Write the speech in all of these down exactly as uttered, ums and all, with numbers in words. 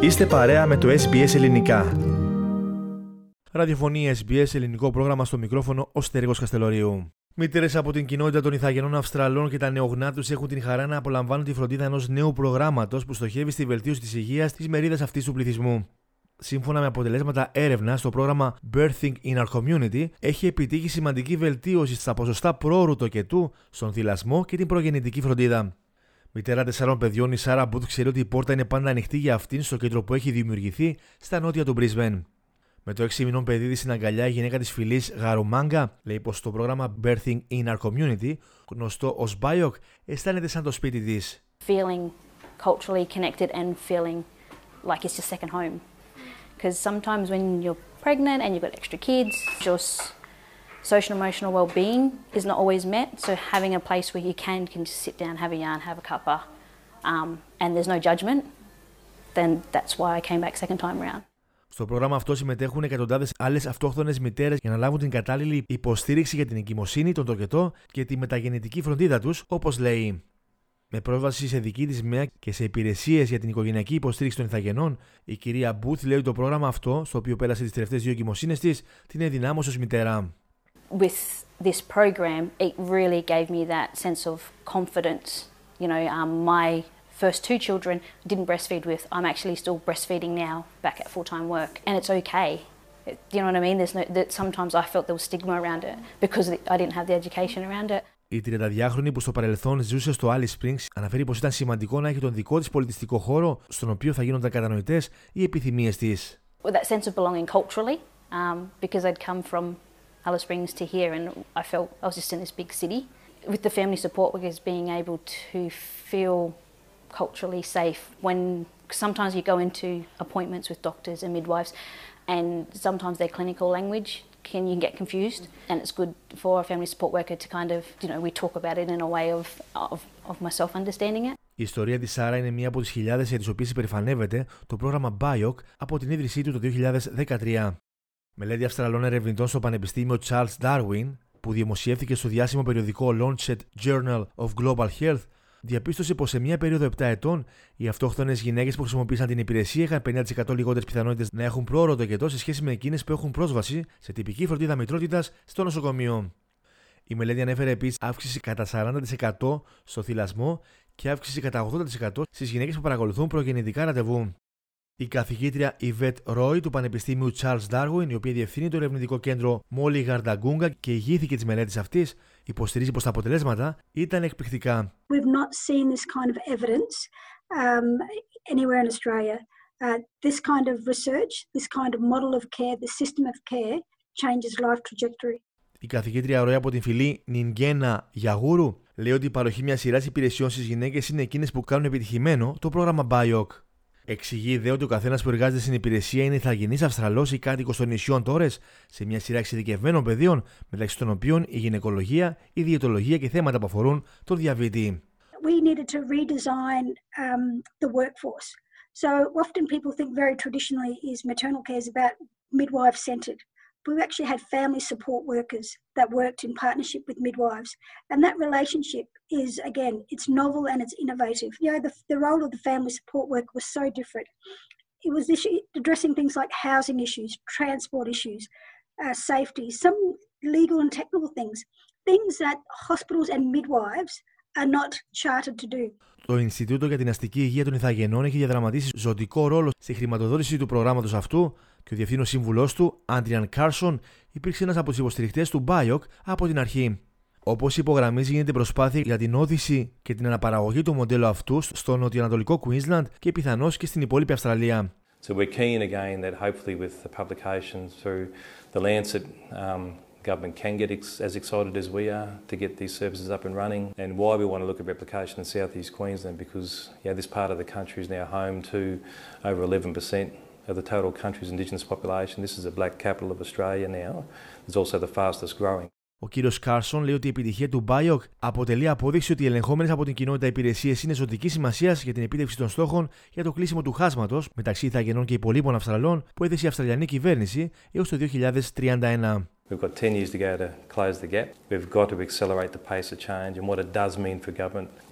Είστε παρέα με το ες μπι ες Ελληνικά. Ραδιοφωνία ες μπι ες, ελληνικό πρόγραμμα, στο μικρόφωνο ο Στέργος Καστελωρίου. Μητέρες από την κοινότητα των Ιθαγενών Αυστραλών και τα νεογνά τους έχουν την χαρά να απολαμβάνουν τη φροντίδα ενός νέου προγράμματος που στοχεύει στη βελτίωση της υγείας της μερίδας αυτής του πληθυσμού. Σύμφωνα με αποτελέσματα έρευνας, το πρόγραμμα Birthing in Our Community έχει επιτύχει σημαντική βελτίωση στα ποσοστά πρόωρου τοκετού, στον θυλασμό και την προγεννητική φροντίδα. Μητέρα τεσσάρων παιδιών, η Σάρα Μπούθ ξέρει ότι η πόρτα είναι πάντα ανοιχτή για αυτήν στο κέντρο που έχει δημιουργηθεί στα νότια του Brisbane. Με το έξι μηνών παιδί της στην αγκαλιά, η γυναίκα της φυλής Γαρουμάγκα λέει πως το πρόγραμμα Birthing in Our Community, γνωστό ως μπάιοκ, αισθάνεται σαν το σπίτι της. Feeling culturally connected and feeling like it's your second home. Because sometimes when you're pregnant and you've got extra kids, your social and emotional well-being is not always met. So having a place where you can can just sit down, have a yarn, have a cuppa, um, and there's no judgment, then that's why I came back second time around. Στο πρόγραμμα αυτό συμμετέχουν εκατοντάδες άλλες αυτόχθονες μητέρες για να λάβουν την κατάλληλη υποστήριξη για την εγκυμοσύνη, τον τοκετό και τη μεταγεννητική φροντίδα τους, όπως λέει. Με πρόσβαση σε δική της ΜΕΑ και σε υπηρεσίες για την οικογενειακή υποστήριξη των Ιθαγενών, η κυρία Μπούθ λέει ότι το πρόγραμμα αυτό, στο οποίο πέρασε τις τελευταίες δύο εγκυμοσύνες της, την ενδυνάμωσε ως μητέρα. With this program, it really gave me that sense of confidence. You know, um, my first two children didn't breastfeed with. I'm actually still breastfeeding now, back at full-time work, and it's okay. It, you know what I mean? There's no, that sometimes I felt there was stigma around it because I didn't have the education around it. Η τριανταδιάχρονη που στο παρελθόν ζούσε στο Alice Springs αναφέρει πως ήταν σημαντικό να έχει τον δικό της πολιτιστικό χώρο στον οποίο θα γίνονταν κατανοητές οι επιθυμίες της. With that sense of belonging culturally, um, because I'd come from Alice Springs to here and I felt I was just in this big city. With the family support workers being able to feel culturally safe when sometimes you go into appointments with doctors and midwives and sometimes their clinical language can you get confused, and it's good for a family support worker to kind of, you know, we talk about it in a way of, of, of myself understanding it. Η ιστορία της Σάρα είναι μία από τις χιλιάδες για τις οποίες υπερηφανεύεται το πρόγραμμα μπάιοκ από την ίδρυσή του το δύο χιλιάδες δεκατρία. Μελέτη Αυστραλών ερευνητών στο Πανεπιστήμιο Charles Darwin, που δημοσιεύθηκε στο διάσημο περιοδικό Lancet Journal of Global Health, διαπίστωσε πως σε μία περίοδο επτά ετών οι αυτόχθονες γυναίκες που χρησιμοποίησαν την υπηρεσία είχαν πενήντα τοις εκατό λιγότερες πιθανότητες να έχουν πρόωρο τοκετό σε σχέση με εκείνες που έχουν πρόσβαση σε τυπική φροντίδα μητρότητας στο νοσοκομείο. Η μελέτη ανέφερε επίσης αύξηση κατά σαράντα τοις εκατό στο θυλασμό και αύξηση κατά ογδόντα τοις εκατό στις γυναίκες που παρακολουθούν προγεννητικά ραντεβού. Η καθηγήτρια Yvette Roy του Πανεπιστήμιου Charles Darwin, η οποία διευθύνει το ερευνητικό κέντρο Molly Gardagunga και ηγήθηκε της μελέτης αυτής, υποστηρίζει πως τα αποτελέσματα ήταν εκπληκτικά. We've not seen this kind of evidence um, anywhere in Australia. Uh, this kind of research, this kind of model of care, the system of care changes life trajectory. Η καθηγήτρια Roy από την φυλή Νινγκένα Γιαγούρου λέει ότι η παροχή μιας σειράς υπηρεσιών στις γυναίκες είναι εκείνες που κάνουν επιτυχημένο το πρόγραμμα μπάιοκ. Εξηγεί δε ότι ο καθένας που εργάζεται στην υπηρεσία είναι ηθαγενής Αυστραλός ή κάτοικος των νησιών Τόρες σε μια σειρά εξειδικευμένων πεδίων, μεταξύ των οποίων η γυναικολογία, η διαιτολογία και θέματα που αφορούν τον διαβήτη. We needed to redesign um, the workforce. So often people think very traditionally is maternal care is about midwife-centred. We actually had family support workers that worked in partnership with midwives. And that relationship is, again, it's novel and it's innovative. You know, the, the role of the family support worker was so different. It was issue, addressing things like housing issues, transport issues, uh, safety, some legal and technical things, things that hospitals and midwives are not chartered to do. Το Ινστιτούτο για την Αστική Υγεία των Ιθαγενών έχει διαδραματίσει ζωτικό ρόλο στη χρηματοδότηση του προγράμματος αυτού και ο διευθύνων σύμβουλός του, Άντριαν Κάρσον, υπήρξε ένας από τους υποστηρικτές του μπάιοκ από την αρχή. Όπως υπογραμμίζει, γίνεται προσπάθεια για την όθηση και την αναπαραγωγή του μοντέλου αυτού στο νοτιοανατολικό Queensland και πιθανώς και στην υπόλοιπη Αυστραλία. So we're keen again that hopefully with the publications through the Lancet, um, government can get ex as excited as we are to get these services up and running, and why we want to look at replication in South East Queensland, because yeah, this part of the country is now home to over eleven percent of the total country's Indigenous population. This is the black capital of Australia now. It's also the fastest growing. Ο κύριος Κάρσον λέει ότι η επιτυχία του μπάιοκ αποτελεί απόδειξη ότι οι ελεγχόμενες από την κοινότητα υπηρεσίες είναι ζωτικής σημασίας για την επίτευξη των στόχων για το κλείσιμο του χάσματος μεταξύ Ιθαγενών και υπολείπων Αυστραλών που έθεσε η Αυστραλιανή κυβέρνηση έως το δύο χιλιάδες τριάντα ένα. We've got ten years to go to close the gap. We've got to accelerate the pace of change, and what it does mean for government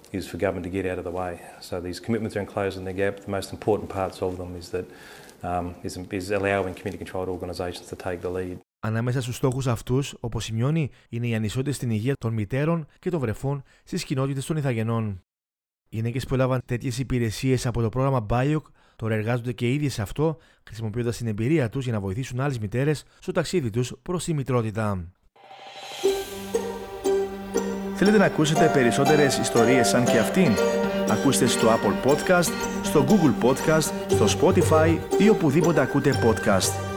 is for government to get out of the way. So these commitments around closing the gap, the most important parts of them is that um, is, is allowing community-controlled organisations to take the lead. Ανάμεσα στους στόχους αυτούς, όπως σημειώνει, είναι οι ανισότητες στην υγεία των μητέρων και των βρεφών στις κοινότητες των Ιθαγενών. Οι γυναίκες που έλαβαν τέτοιες υπηρεσίες από το πρόγραμμα μπάι ο κ τώρα εργάζονται και οι ίδιες σε αυτό, χρησιμοποιώντας την εμπειρία τους για να βοηθήσουν άλλες μητέρες στο ταξίδι τους προς τη μητρότητα. Θέλετε να ακούσετε περισσότερες ιστορίες σαν και αυτήν? Ακούστε στο Apple Podcast, στο Google Podcast, στο Spotify ή οπουδήποτε ακούτε podcast.